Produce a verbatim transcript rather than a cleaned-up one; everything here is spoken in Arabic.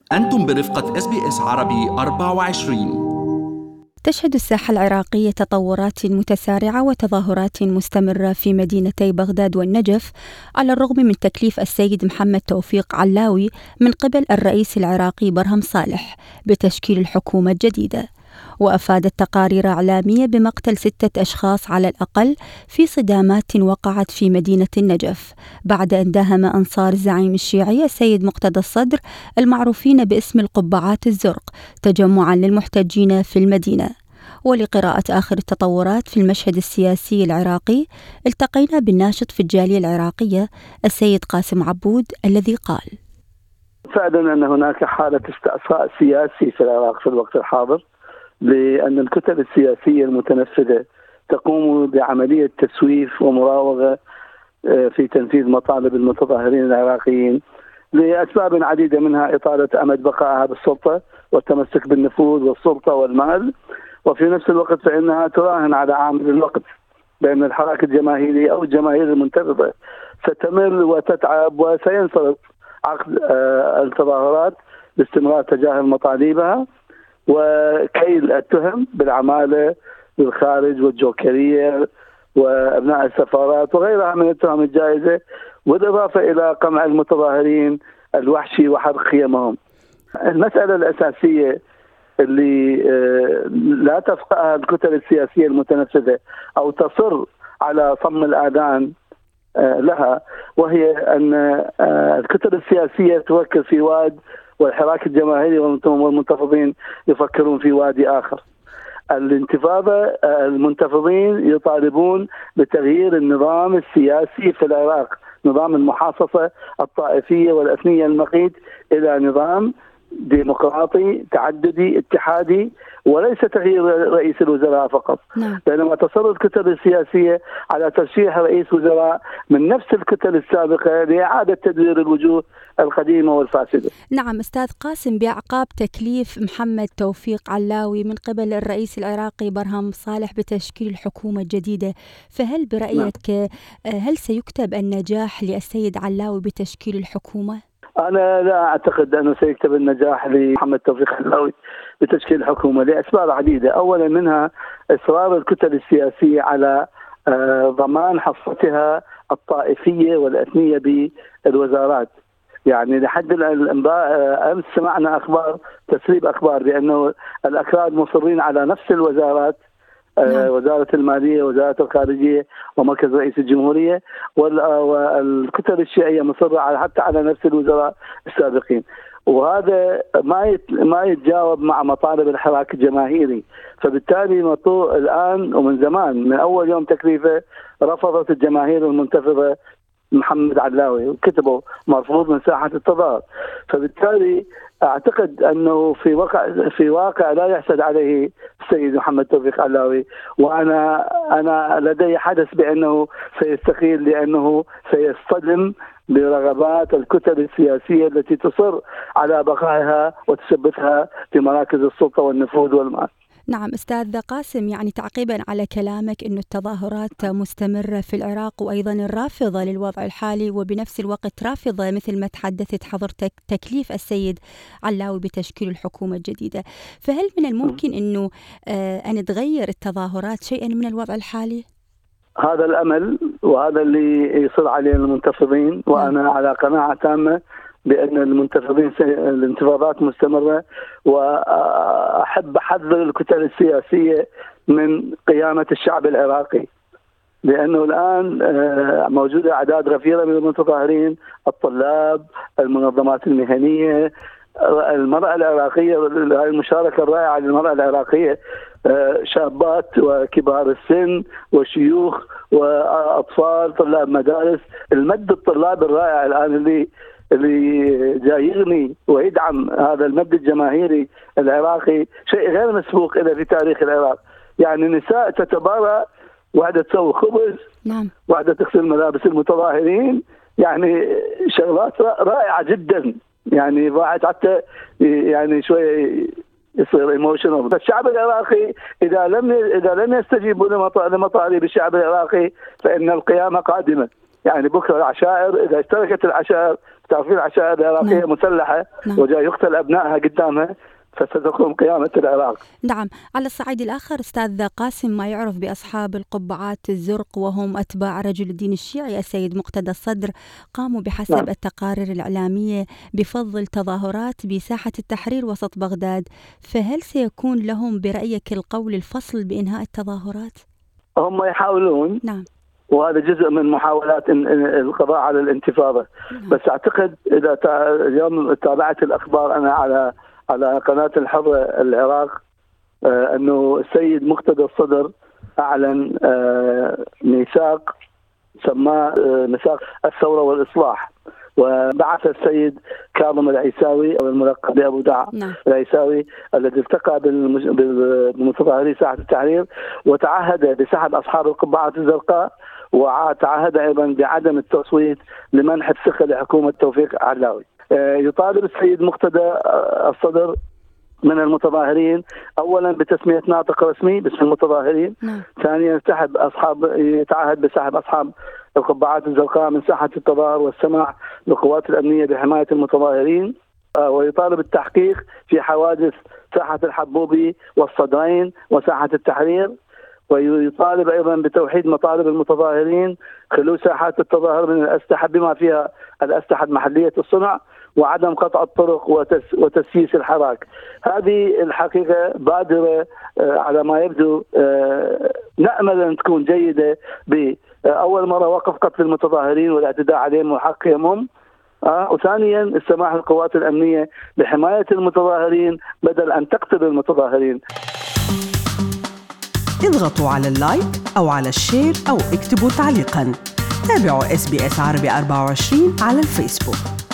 أنتم برفقة إس بي إس عربي أربعة وعشرين. تشهد الساحة العراقية تطورات متسارعة وتظاهرات مستمرة في مدينتي بغداد والنجف على الرغم من تكليف السيد محمد توفيق علاوي من قبل الرئيس العراقي برهم صالح بتشكيل الحكومة الجديدة. وأفادت تقارير إعلامية بمقتل ستة أشخاص على الأقل في صدامات وقعت في مدينة النجف بعد أن داهم أنصار الزعيم الشيعي السيد مقتدى الصدر المعروفين باسم القبعات الزرق تجمعا للمحتجين في المدينة. ولقراءة آخر التطورات في المشهد السياسي العراقي التقينا بالناشط في الجالية العراقية السيد قاسم عبود الذي قال: فعلا أن هناك حالة استعصاء سياسي في العراق في الوقت الحاضر، لأن الكتل السياسية المتنفذة تقوم بعملية تسويف ومراوغة في تنفيذ مطالب المتظاهرين العراقيين لأسباب عديدة، منها إطالة أمد بقائها بالسلطة والتمسك بالنفوذ والسلطة والمال، وفي نفس الوقت فإنها تراهن على عامل الوقت، بأن الحراك الجماهيري أو الجماهير المنتفضة ستمر وتتعب وسينصرف عقد التظاهرات باستمرار تجاه مطالبها وكيل التهم بالعمالة بالخارج والجوكرية وأبناء السفارات وغيرها من التهم الجائزة، بالإضافة إلى قمع المتظاهرين الوحشي وحرق خيمهم. المسألة الأساسية اللي لا تفقهها الكتل السياسية المتنفذة أو تصر على صم الآذان لها، وهي أن الكتل السياسية تفكر في واد والحراك الجماهيري والمنتفضين يفكرون في وادي آخر. الانتفاضة المنتفضين يطالبون بتغيير النظام السياسي في العراق، نظام المحاصصة الطائفية والأثنية المقيت إلى نظام ديمقراطي تعددي اتحادي، وليس تغيير رئيس الوزراء فقط. نعم. بينما تصر الكتل السياسية على ترشيح رئيس وزراء من نفس الكتل السابقة لإعادة تدوير الوجوه القديمة والفاسدة. نعم أستاذ قاسم، بأعقاب تكليف محمد توفيق علاوي من قبل الرئيس العراقي برهم صالح بتشكيل الحكومة الجديدة، فهل برأيك نعم. هل سيكتب النجاح للسيد علاوي بتشكيل الحكومة؟ أنا لا أعتقد أنه سيكتب النجاح لمحمد توفيق علاوي بتشكيل حكومة لأسباب عديدة. أولا منها إصرار الكتل السياسية على ضمان حصتها الطائفية والأثنية بالوزارات. يعني لحد الانباء امس سمعنا اخبار تسريب اخبار بانه الاكراد مصرين على نفس الوزارات، نعم. وزاره الماليه وزاره الخارجيه ومركز رئيس الجمهوريه، والكتل الشيعيه مصره على حتى على نفس الوزراء السابقين، وهذا ما ما يتجاوب مع مطالب الحراك الجماهيري. فبالتالي مطلوب الان ومن زمان من اول يوم تكليفه رفضت الجماهير المنتفضه محمد علاوي وكتبوا مرفوض من ساحة التظاهر. فبالتالي أعتقد أنه في واقع في واقع لا يحسد عليه السيد محمد توفيق علاوي، وأنا أنا لدي حدث بأنه سيستقيل لأنه سيصطدم برغبات الكتل السياسية التي تصر على بقائها وتثبتها في مراكز السلطة والنفوذ والمال. نعم أستاذ قاسم، يعني تعقيبا على كلامك أن التظاهرات مستمرة في العراق وأيضا الرافضة للوضع الحالي وبنفس الوقت رافضة مثل ما تحدثت حضرتك تكليف السيد علاوي بتشكيل الحكومة الجديدة، فهل من الممكن أنه آه أن تغير التظاهرات شيئا من الوضع الحالي؟ هذا الأمل وهذا اللي يصر عليه المنتفضين، وأنا على قناعة تامة بأن المنتفضين الانتفاضات مستمرة، وأحب أحذر الكتل السياسية من قيامة الشعب العراقي، لأنه الآن موجودة أعداد غفيرة من المتظاهرين، الطلاب، المنظمات المهنية، المرأة العراقية، المشاركة الرائعة للمرأة العراقية، شابات وكبار السن وشيوخ وأطفال طلاب مدارس، المد الطلاب الرائع الآن اللي اللي جاي يغني ويدعم هذا المد الجماهيري العراقي شيء غير مسبوق إلى في تاريخ العراق. يعني نساء تتبارى، واحدة تسوي خبز، نعم. واحدة تغسل ملابس المتظاهرين، يعني شغلات رائعة جدا. يعني واحد حتى يعني شوية يصير ايموشنال. الشعب العراقي إذا لم إذا لم يستجيبوا لمطالب الشعب العراقي فإن القيامة قادمة. يعني بكرة العشائر إذا اشتركت العشائر، تعرفين العشائر العراقية نعم. مسلحة نعم. وجاء يقتل أبنائها قدامها، فستقوم قيامة العراق. نعم. على الصعيد الآخر أستاذ قاسم، ما يعرف بأصحاب القبعات الزرق وهم أتباع رجل الدين الشيعي السيد مقتدى الصدر قاموا بحسب نعم. التقارير الإعلامية بفضل تظاهرات بساحة التحرير وسط بغداد، فهل سيكون لهم برأيك القول الفصل بإنهاء التظاهرات؟ هم يحاولون نعم، وهذا جزء من محاولات القضاء على الانتفاضة. نعم. بس أعتقد إذا اليوم تابعت الأخبار أنا على على قناة الحظة العراق آه أنه السيد مقتدى الصدر أعلن آه ميثاق سماه آه ميثاق الثورة والإصلاح، وبعث السيد كاظم العيساوي أو الملقب بأبو دعا نعم. العيساوي الذي التقى بالمتظاهرين ساحة التحرير وتعهد بسحب أصحاب القبعات الزرقاء، وتعهد أيضا بعدم التصويت لمنح الثقة لحكومة توفيق علاوي. يطالب السيد مقتدى الصدر من المتظاهرين أولا بتسمية ناطق رسمي باسم المتظاهرين، نعم. ثانيا سحب أصحاب يتعهد بسحب أصحاب القبعات الزرقاء من ساحة التظاهر والسماح للقوات الأمنية بحماية المتظاهرين، ويطالب التحقيق في حوادث ساحة الحبوبي والصدرين وساحة التحرير، ويطالب أيضا بتوحيد مطالب المتظاهرين خلو ساحات التظاهر من الأسلحة بما فيها الأسلحة محلية الصنع، وعدم قطع الطرق وتس وتسييس الحراك. هذه الحقيقة بادرة على ما يبدو نأمل أن تكون جيدة. بأول مرة وقف قتل المتظاهرين والاعتداء عليهم وحقهم، آه وثانيا السماح للقوات الأمنية بحماية المتظاهرين بدل أن تقتل المتظاهرين. اضغطوا على اللايك أو على الشير أو اكتبوا تعليقا. تابعوا إس بي إس عربي أربعة وعشرين على الفيسبوك.